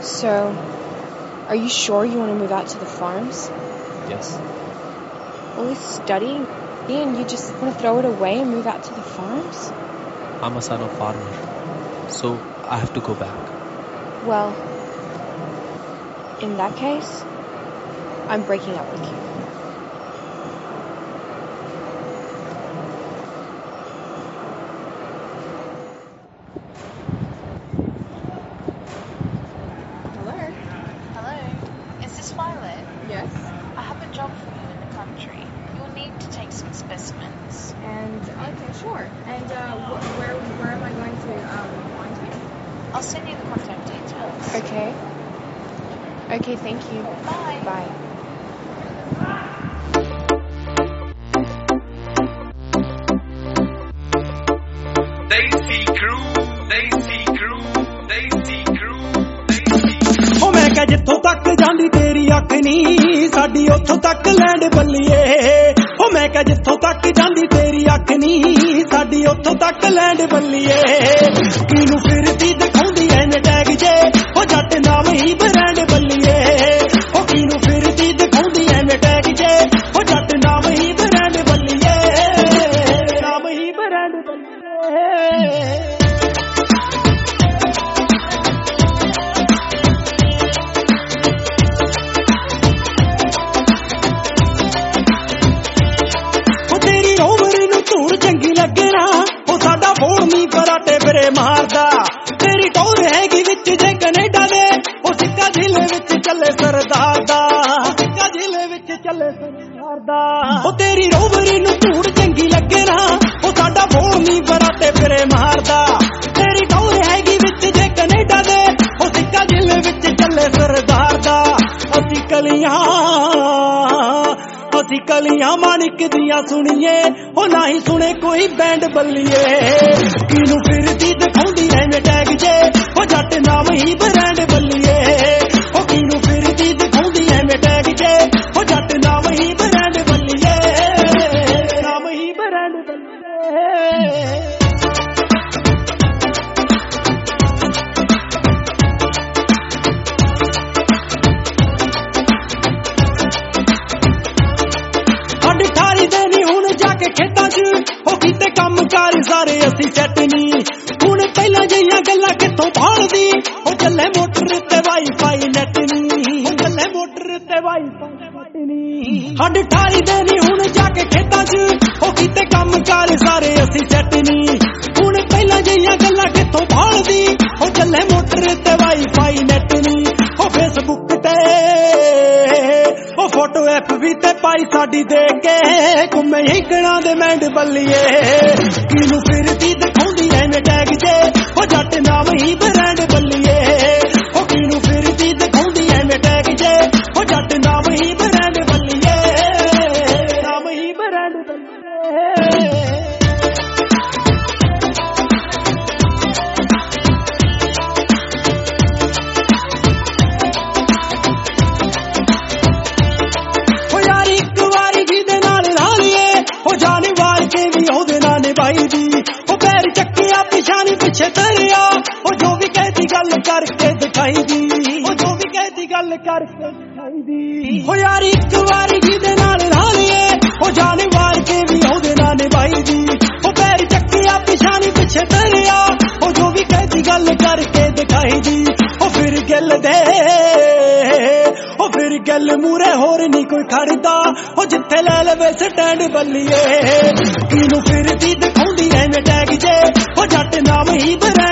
So, are you sure you want to move out to the farms? Yes. All this studying, and you just want to throw it away and move out to the farms? I'm a son of farmer, so I have to go back. Well, in that case, I'm breaking up with you. Hello, is this Violet? Yes. I have a job for you in the country. You'll need to take some specimens. And, okay, sure. And where am I going to find you? I'll send you the contact details. Okay. Okay, thank you. Bye. Bye. Desi Crew. ਉਹ ਮੈਂ ਕਿਹਾ ਜਿੱਥੋਂ ਤੱਕ ਜਾਂਦੀ ਤੇਰੀ ਅੱਖ ਨੀ ਸਾਡੀ ਉੱਥੋਂ ਤੱਕ ਲੈਂਡ ਬੱਲੀਏ ਉਹ ਮੈਂ ਕਿਹਾ ਜਿੱਥੋਂ ਤੱਕ ਜਾਂਦੀ ਤੇਰੀ ਅੱਖ ਨੀ ਸਾਡੀ ਉੱਥੋਂ ਤੱਕ ਲੈਂਡ ਬੱਲੀਏ ਕਿਨੂੰ ਫਿਰਦੀ ਦਿਖਾਉਂਦੀ ਐਵੇਂ ਟੈਗ ਜੇ ਉਹ ਜੱਟ ਨਾਮ ਹੀ ਬ੍ਰਾਂਡ ਬੱਲੀਏ ਉਹ ਕਿਨੂੰ ਫਿਰਦੀ ਦਿਖਾਉਂਦੀ ਐਵੇਂ ਟੈਗ ਜੇ ਉਹ ਜੱਟ ਨਾਮ ਹੀ ਬ੍ਰਾਂਡ ਬੱਲੀਏ ਨਾਮ ਹੀ ਬ੍ਰਾਂਡ ਬੱਲੀਏ ਮਾਰਦਾ ਤੇਰੀ ਟੋਰ ਹੈਗੀ ਵਿੱਚ ਜੇ ਕੈਨੇਡਾ ਦੇ ਉਹ ਸਿੱਕਾ ਜ਼ਿਲ੍ਹੇ ਵਿੱਚ ਚੱਲੇ ਸਰਦਾਰ ਦਾ ਸਿੱਕਾ ਜ਼ਿਲ੍ਹੇ ਵਿੱਚ ਚੱਲੇ ਸਰਦਾਰ ਦਾ ਉਹ ਤੇਰੀ ਰੋਵਰੀ ਨੂੰ ਧੂੜ ਚੰਗੀ ਲੱਗੇ ਨਾ ਉਹ ਸਾਡਾ ਫੋਨ ਨਹੀਂ ਬਰਾਤੇ ਫਿਰੇ ਮਾਰਦਾ ਤੇਰੀ ਟੋਰ ਹੈਗੀ ਵਿੱਚ ਜੇ ਕੈਨੇਡਾ ਦੇ ਉਹ ਸਿੱਕਾ ਜ਼ਿਲ੍ਹੇ ਵਿੱਚ ਚੱਲੇ ਸਰਦਾਰ ਦਾ ਅਸੀਂ ਕਲੀਆਂ ਮਾਣਿਕ ਦੀਆਂ ਸੁਣੀਏ ਉਹ ਨਾ ਹੀ ਸੁਣੇ ਕੋਈ ਬੈਂਡ ਬੱਲੀਏ ਕਿਨੂੰ ਫਿਰਦੀ ਦਿਖਾਉਂਦੀ ਐਵੇਂ ਟੈਗ ਜੇ ਉਹ ਜੱਟ ਨਾਮ ਹੀ ਬ੍ਰਾਂਡ ਬੱਲੀਏ ਉਹ ਕਿਨੂੰ ਫਿਰਦੀ ਦਿਖਾਉਂਦੀ ਐਵੇਂ ਟੈਗ ਜੇ ਉਹ ਜੱਟ ਨਾਮ ਹੀ ਬ੍ਰਾਂਡ ਬੱਲੀਏ ਨਾਮ ਹੀ ਬ੍ਰਾਂਡ ਬੱਲੀਏ ਖੇਤਾਂ 'ਚ ਉਹ ਕੀਤੇ ਕੰਮ ਕਾਰ ਸਾਰੇ ਅਸੀਂ ਸੈੱਟ ਨੀ ਹੁਣ ਪਹਿਲਾਂ ਜਿਹੀਆਂ ਗੱਲਾਂ ਕਿੱਥੋਂ ਭਾਲਦੀ ਉਹ ਚੱਲੇ ਮੋਟਰ ਤੇ ਵਾਈਫਾਈ ਨੈਟ ਨੀ ਉਹ ਚੱਲੇ ਮੋਟਰ ਤੇ ਵਾਈਫਾਈ ਨੈਟ ਨੀ ਹੱਡ ਠਾਰੀ ਦੇ ਨੀ ਹੁਣ ਜਾ ਕੇ ਖੇਤਾਂ 'ਚ ਉਹ ਕੀਤੇ ਕੰਮ ਕਾਰ ਸਾਰੇ ਅਸੀਂ ਸੈੱਟ ਨੀ ਹੁਣ ਪਹਿਲਾਂ ਜਿਹੀਆਂ ਗੱਲਾਂ ਕਿੱਥੋਂ ਭਾਲਦੀ ਉਹ ਚੱਲੇ ਮੋਟਰ ਤੇ ਵਾਈਫਾਈ ਨੈਟ ਨੀ ਉਹ ਫੇਸਬੁੱਕ ਤੇ ਉਹ ਫੋਟੋ FB ਤੇ ਪਾਈ ਸਾਡੀ ਦੇਖ ਕੇ ਘੁੰਮੇ ਹਿੱਕਣਾ ਦੇ ਮੈਂਡ ਬੱਲੀਏ ਕਿਨੂੰ ਫਿਰਦੀ ਦਿਖਾਉਂਦੀ ਐਵੇਂ ਟੈਗ ਜੇ ਉਹ ਜੱਟ ਨਾਮ ਹੀ ਬ੍ਰਾਂਡ ਬੱਲੀਏ ਉਹ ਕਿਨੂੰ ਫਿਰਦੀ ਦਿਖਾਉਂਦੀ ਐਵੇਂ ਟੈਗ ਜੇ ਉਹ ਜੱਟ ਨਾਮ ਹੀ ਬ੍ਰਾਂਡ ਬੱਲੀਏ ਨਾਮ ਹੀ ਬ੍ਰਾਂਡ ਬੱਲੀਏ ਉਹ ਪੈਰ ਚੱਕਿਆ ਪਿਛਾਣੀ ਪਿੱਛੇ ਤਰਿਆ ਉਹ ਜੋ ਵੀ ਕਹਿਦੀ ਗੱਲ ਕਰਕੇ ਦਿਖਾਈ ਦੀ ਉਹ ਜੋ ਵੀ ਕਹਿਦੀ ਗੱਲ ਕਰਕੇ ਦਿਖਾਈ ਦੀ ਹੋ ਯਾਰ ਇੱਕ ਵਾਰੀ ਜਿਹਦੇ ਨਾਲ ਲਾ ਲਈਏ ਉਹ ਜਾਨ ਵਾਰ ਕੇ ਵੀ ਉਹਦੇ ਨਾਲ ਨਿਭਾਈ ਦੀ ਉਹ ਪੈਰ ਚੱਕਿਆ ਪਿਛਾਣੀ ਪਿੱਛੇ ਤਰਿਆ ਉਹ ਜੋ ਵੀ ਕਹਿਦੀ ਗੱਲ ਕਰਕੇ ਦਿਖਾਈ ਦੀ ਉਹ ਫਿਰ ਗੱਲ ਦੇ ਉਹ ਫਿਰ ਗੱਲ ਮੂਰੇ ਹੋਰ ਨਹੀਂ ਕੋਈ ਖੜਦਾ ਉਹ ਜਿੱਥੇ ਲੈ ਲਵੇ ਸਟੈਂਡ ਬੱਲੀਏ ਕਿਨੂੰ ਫਿਰਦੀ ਦਿਖਾਉਂਦੀ ਐਵੇਂ ਟੈਗ ਜੇ ਉਹ ਜੱਟ ਨਾਮ ਹੀ